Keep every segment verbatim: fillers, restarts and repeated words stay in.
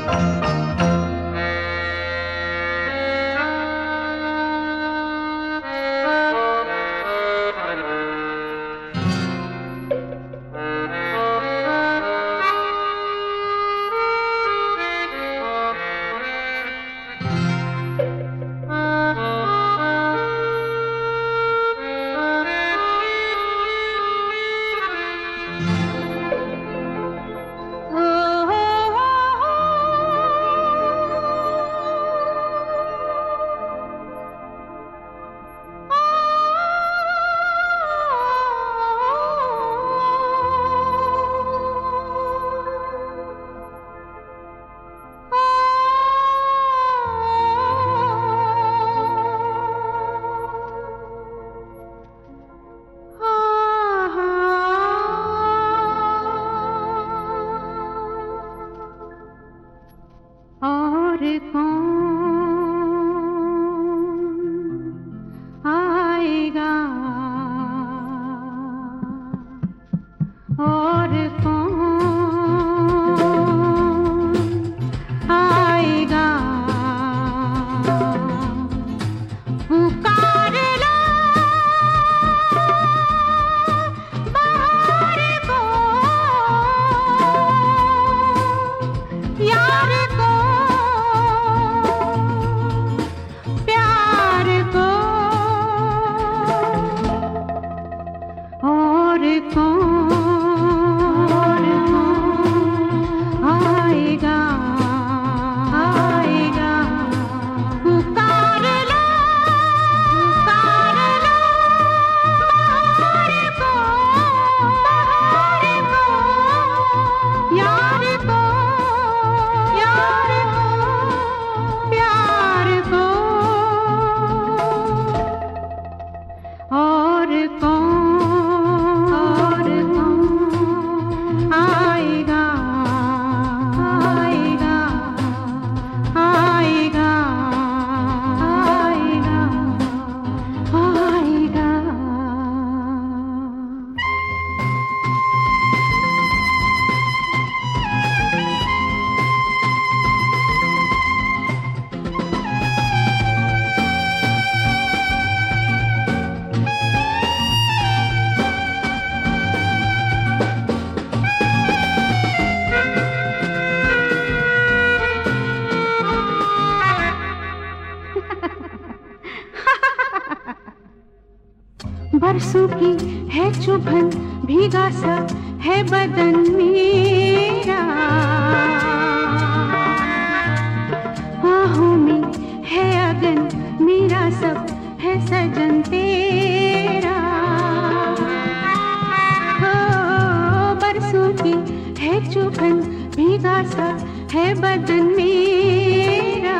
बरसों की है चुभन, भीगा सा है बदन मेरा, आहों में है अगन, मेरा सब है सजन तेरा। हो बरसों की है चुभन, भीगा सा है बदन मेरा,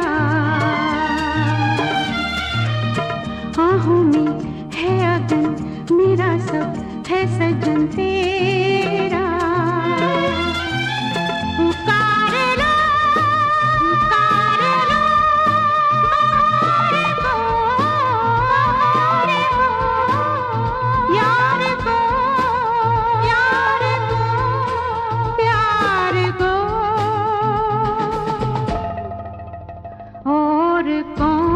आहों में है अगन, मेरा सब है सजन तेरा। पुकार लो, पुकार लो, बहार को, यार को, यार को, प्यार को, और कौन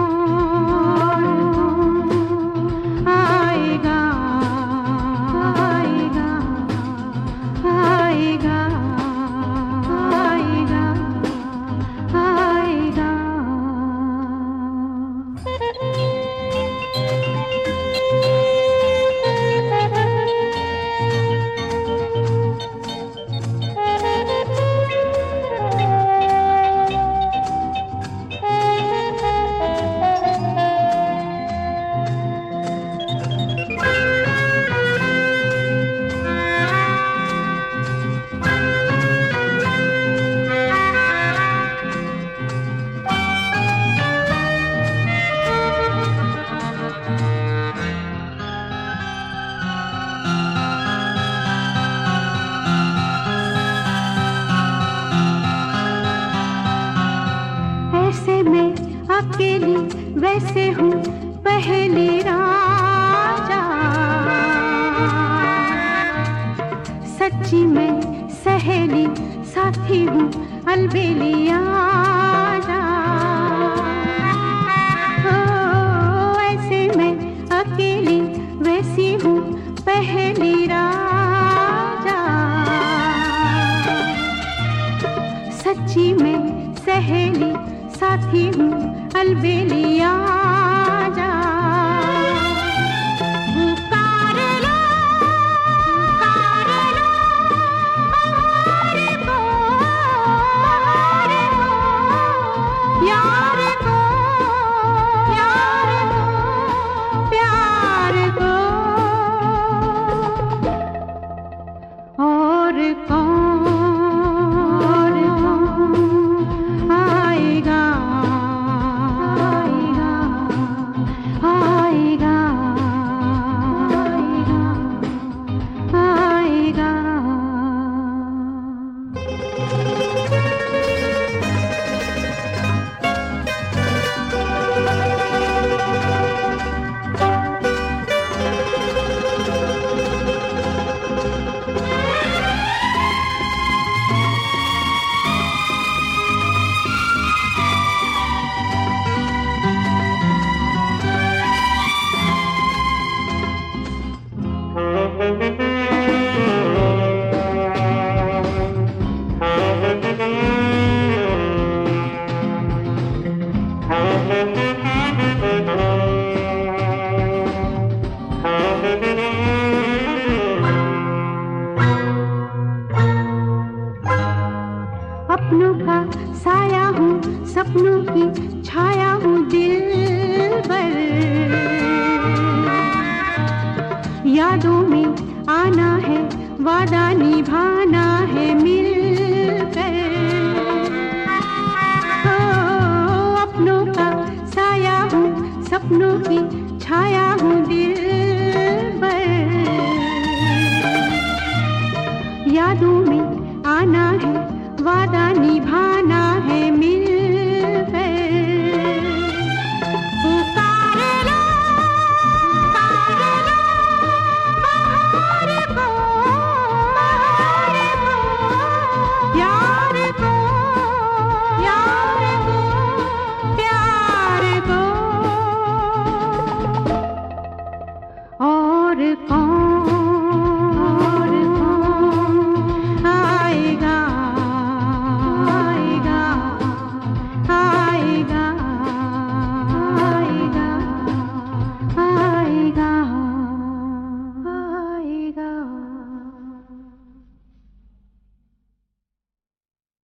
अकेली वैसे हूँ पहले राजा, सच्ची मैं सहेली साथी हूँ अलबेलिया जा। ओ ऐसे मैं अकेली वैसी हूँ पहली राजा। सच्ची मैं सहेली साथी हूँ अलबेलिया जा। अपनों का साया हूँ सपनों की छाया हूँ दिल पर। यादों में आना है वादा निभाना है मिलकर। ओ अपनों का साया हूँ सपनों की छाया हूँ दिल पर। यादों में आना है वादा निभाना है।